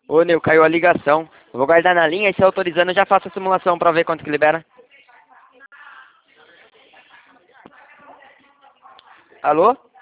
Ô, Nil, caiu a ligação. Eu vou guardar na linha e se autorizando eu já faço a simulação pra ver quanto que libera. Alô?